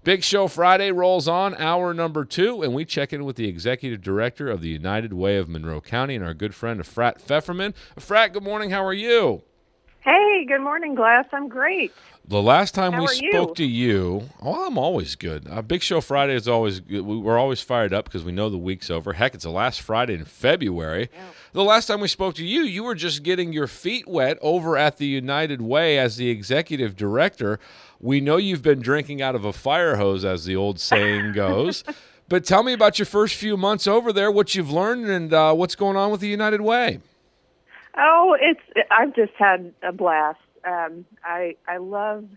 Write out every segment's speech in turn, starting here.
Big Show Friday rolls on, hour number 2, and we check in with the executive director of the United Way of Monroe County and our good friend, Efrat Pfefferman. Efrat, good morning. How are you? Hey, good morning, Glass. I'm great. The last time How we are spoke you? to you, I'm always good. Big Show Friday is always good. We're always fired up because we know the week's over. Heck, it's the last Friday in February. Yeah. The last time we spoke to you, you were just getting your feet wet over at the United Way as the executive director. We know you've been drinking out of a fire hose, as the old saying goes. But tell me about your first few months over there, what you've learned, and what's going on with the United Way. Oh, I've just had a blast. I love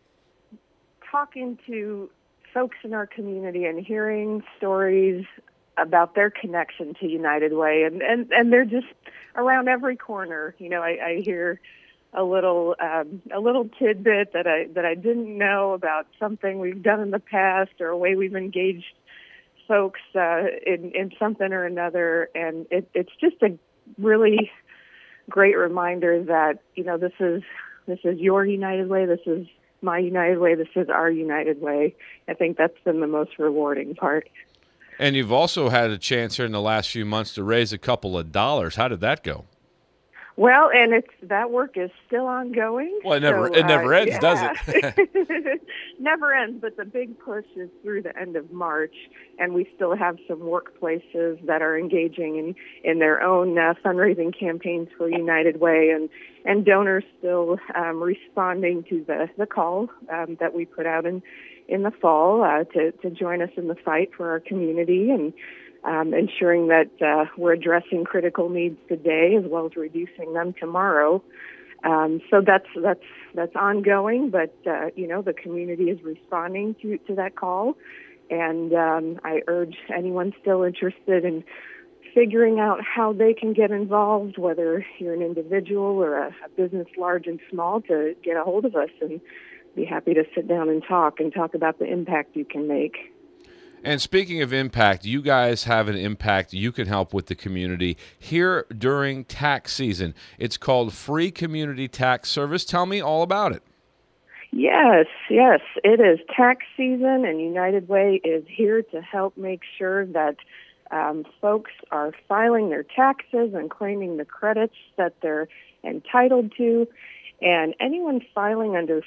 talking to folks in our community and hearing stories about their connection to United Way, and they're just around every corner. You know, I hear a little tidbit that I didn't know about something we've done in the past or a way we've engaged folks in something or another, and it's just a really great reminder that, you know, this is your United Way, this is my United Way, this is our United Way. I think that's been the most rewarding part. And you've also had a chance here in the last few months to raise a couple of dollars. How did that go? Well, and that work is still ongoing. Well, it never ends, yeah. does it? Never ends, but the big push is through the end of March, and we still have some workplaces that are engaging in their own fundraising campaigns for United Way, and donors still responding to the call that we put out in the fall to join us in the fight for our community and ensuring that we're addressing critical needs today as well as reducing them tomorrow. So that's ongoing, but you know, the community is responding to that call, and I urge anyone still interested in figuring out how they can get involved, whether you're an individual or a business large and small, to get a hold of us and be happy to sit down and talk about the impact you can make. And speaking of impact, you guys have an impact you can help with the community here during tax season. It's called Free Community Tax Service. Tell me all about it. Yes, it is tax season, and United Way is here to help make sure that folks are filing their taxes and claiming the credits that they're entitled to. And anyone filing under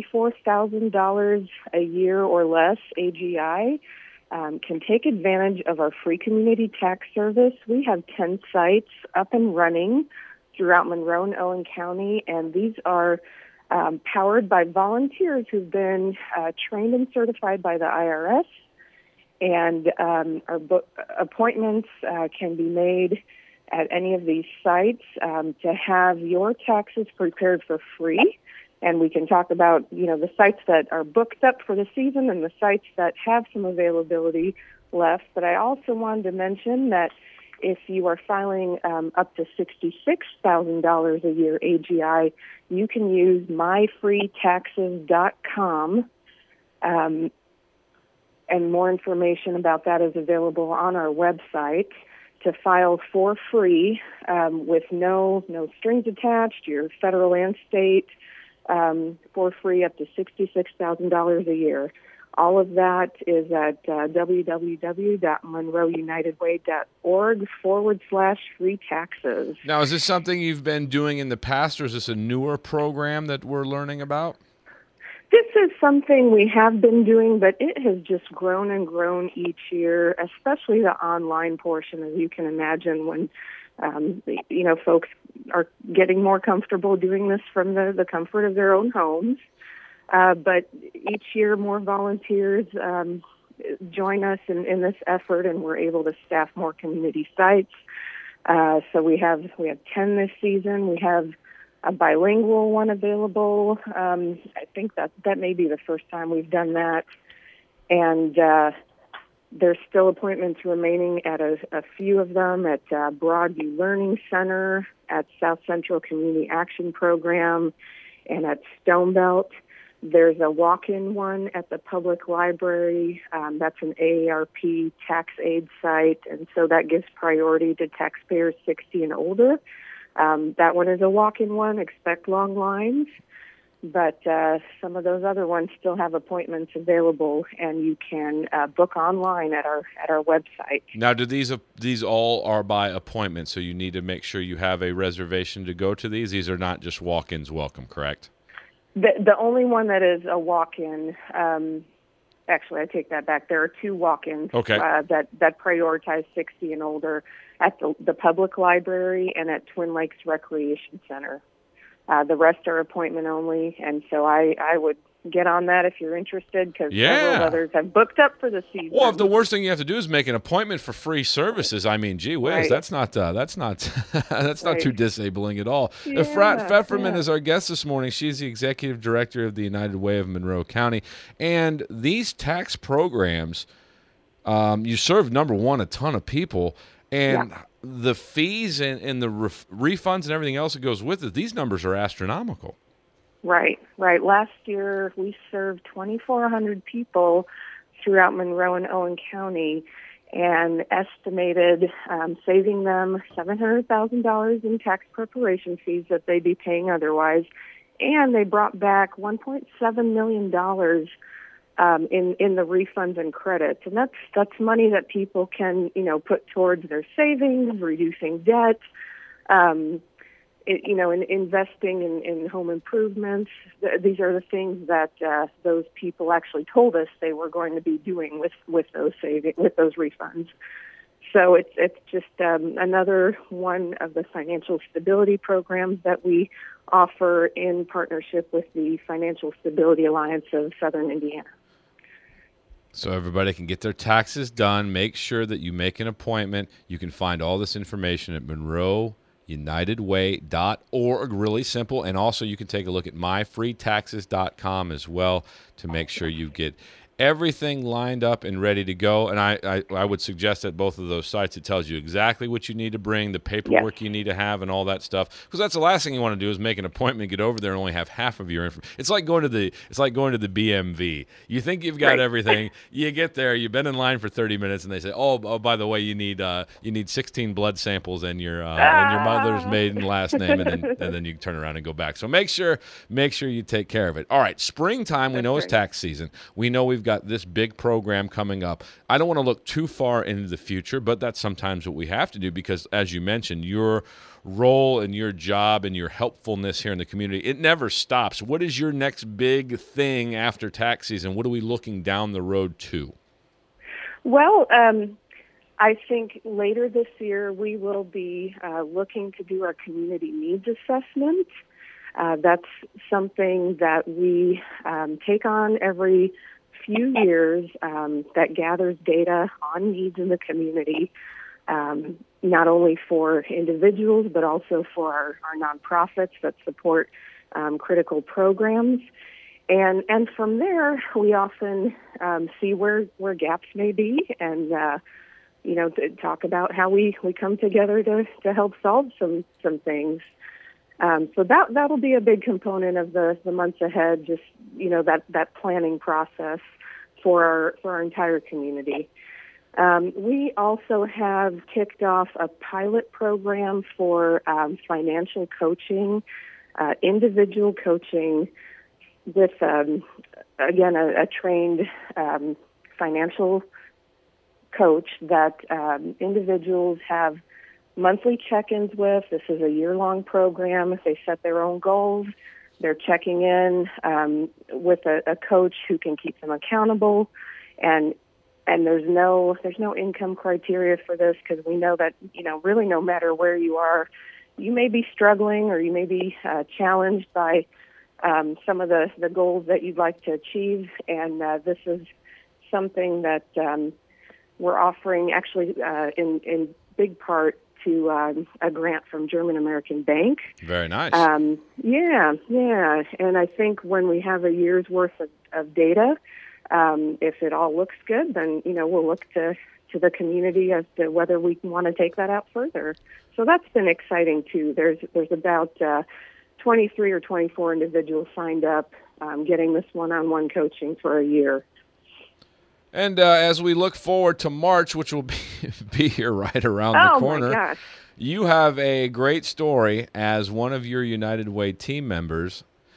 $54,000 a year or less AGI can take advantage of our free community tax service. We have 10 sites up and running throughout Monroe and Owen County, and these are powered by volunteers who've been trained and certified by the IRS. And our appointments can be made at any of these sites to have your taxes prepared for free. And we can talk about, you know, the sites that are booked up for the season and the sites that have some availability left. But I also wanted to mention that if you are filing up to $66,000 a year AGI, you can use myfreetaxes.com. And more information about that is available on our website to file for free with no strings attached, your federal and state, for free up to $66,000 a year. All of that is at www.monroeunitedway.org/free taxes. Now, is this something you've been doing in the past, or is this a newer program that we're learning about? This is something we have been doing, but it has just grown and grown each year, especially the online portion, as you can imagine, when you know, folks are getting more comfortable doing this from the comfort of their own homes. But each year, more volunteers join us in this effort, and we're able to staff more community sites. So we have 10 this season. We have a bilingual one available. I think that may be the first time we've done that. And there's still appointments remaining at a few of them at Broadview Learning Center, at South Central Community Action Program, and at Stonebelt. There's a walk-in one at the public library. That's an AARP tax aid site, and so that gives priority to taxpayers 60 and older. That one is a walk-in one. Expect long lines. but some of those other ones still have appointments available, and you can book online at our website. Now, do these all are by appointment, so you need to make sure you have a reservation to go to these? These are not just walk-ins welcome, correct? The only one that is a walk-in, actually, I take that back. There are 2 walk-ins that prioritize 60 and older at the public library and at Twin Lakes Recreation Center. The rest are appointment only, and so I would get on that if you're interested, because several others have booked up for the season. Well, if the worst thing you have to do is make an appointment for free services, I mean, gee whiz, that's not that's not too disabling at all. Frat Pfefferman is our guest this morning. She's the executive director of the United Way of Monroe County, and these tax programs, you serve, number one, a ton of people, and the fees and the refunds and everything else that goes with it, these numbers are astronomical. Right. Last year, we served 2,400 people throughout Monroe and Owen County and estimated saving them $700,000 in tax preparation fees that they'd be paying otherwise. And they brought back $1.7 million in the refunds and credits. And that's money that people can, put towards their savings, reducing debt, investing in home improvements. These are the things that those people actually told us they were going to be doing with those refunds. So it's just another one of the financial stability programs that we offer in partnership with the Financial Stability Alliance of Southern Indiana. So everybody can get their taxes done. Make sure that you make an appointment. You can find all this information at MonroeUnitedWay.org. Really simple. And also you can take a look at myfreetaxes.com as well to make sure you get everything lined up and ready to go. And I would suggest at both of those sites, it tells you exactly what you need to bring, the paperwork you need to have, and all that stuff. Because that's the last thing you want to do is make an appointment, get over there, and only have half of your information. It's like going to the BMV. You think you've got everything. You get there, you've been in line for 30 minutes, and they say, oh, by the way, you need 16 blood samples and your mother's maiden last name, and then you turn around and go back. So make sure you take care of it. All right, springtime we know is tax season. We know we've got this big program coming up. I don't want to look too far into the future, but that's sometimes what we have to do because, as you mentioned, your role and your job and your helpfulness here in the community, it never stops. What is your next big thing after tax season? What are we looking down the road to? Well, I think later this year we will be looking to do our community needs assessment. That's something that we take on every few years that gathers data on needs in the community, not only for individuals but also for our nonprofits that support critical programs. And from there, we often see where gaps may be and, to talk about how we come together to help solve some things. So that'll be a big component of the months ahead, just, that planning process for our entire community. We also have kicked off a pilot program for financial coaching, individual coaching with, again, a trained financial coach that individuals have monthly check-ins with. This is a year-long program. They set their own goals. They're checking in with a coach who can keep them accountable, and there's no income criteria for this because we know that really no matter where you are, you may be struggling or you may be challenged by some of the goals that you'd like to achieve, and this is something that we're offering actually in big part to a grant from German American Bank. Very nice. Yeah. And I think when we have a year's worth of data, if it all looks good, then, we'll look to the community as to whether we want to take that out further. So that's been exciting, too. There's about 23 or 24 individuals signed up getting this one-on-one coaching for a year. And as we look forward to March, which will be here right around the corner, my gosh. You have a great story as one of your United Way team members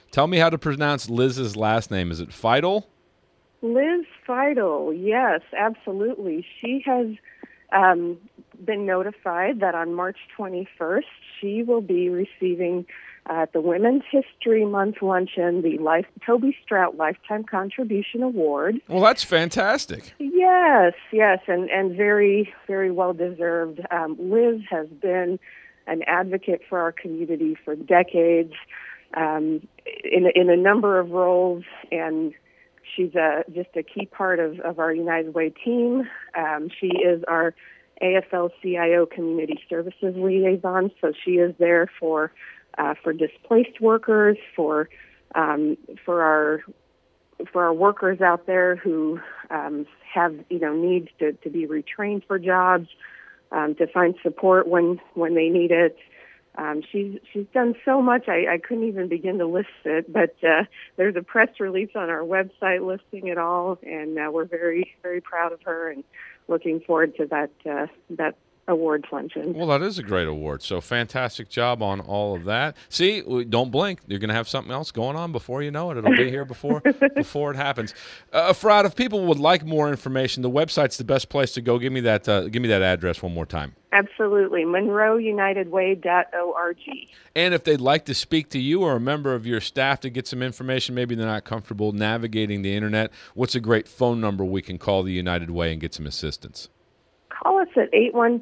Tell me how to pronounce Liz's last name. Is it Feidel? Liz Feidel, yes, absolutely. She has been notified that on March 21st, she will be receiving at the Women's History Month luncheon the Toby Strout Lifetime Contribution Award. Well, that's fantastic. Yes, and very, very well deserved. Liz has been an advocate for our community for decades in a number of roles, and she's just a key part of our United Way team. She is our AFL-CIO Community Services Liaison, so she is there for displaced workers, for our workers out there who have needs to be retrained for jobs, to find support when they need it. She's done so much I couldn't even begin to list it, but there's a press release on our website listing it all, and we're very, very proud of her and looking forward to that awards luncheon. Well, that is a great award. So fantastic job on all of that. See, don't blink. You're going to have something else going on before you know it. It'll be here before it happens. Efrat, if people would like more information, the website's the best place to go. Give me that address one more time. Absolutely. MonroeUnitedWay.org. And if they'd like to speak to you or a member of your staff to get some information, maybe they're not comfortable navigating the internet, what's a great phone number we can call the United Way and get some assistance? Call us at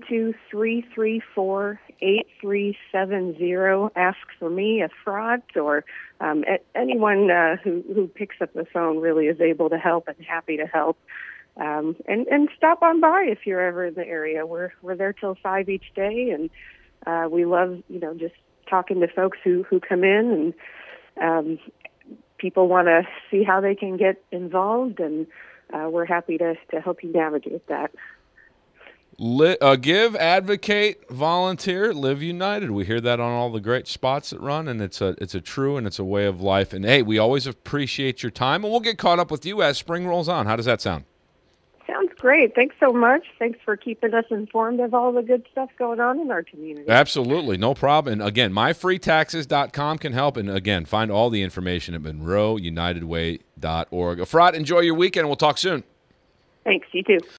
812-334-8370. Ask for me, Efrat, or anyone who picks up the phone really is able to help and happy to help. And stop on by if you're ever in the area. We're there till 5 each day, and we love just talking to folks who come in, and people want to see how they can get involved, and we're happy to help you navigate that. Give, advocate, volunteer, live united. We hear that on all the great spots that run, and it's a true and it's a way of life. And hey, we always appreciate your time, and we'll get caught up with you as spring rolls on. How does that sound? Sounds great. Thanks so much. Thanks for keeping us informed of all the good stuff going on in our community. Absolutely. No problem. And again, myfreetaxes.com can help. And again, find all the information at MonroeUnitedWay.org. Efrat, enjoy your weekend. We'll talk soon. Thanks. You too.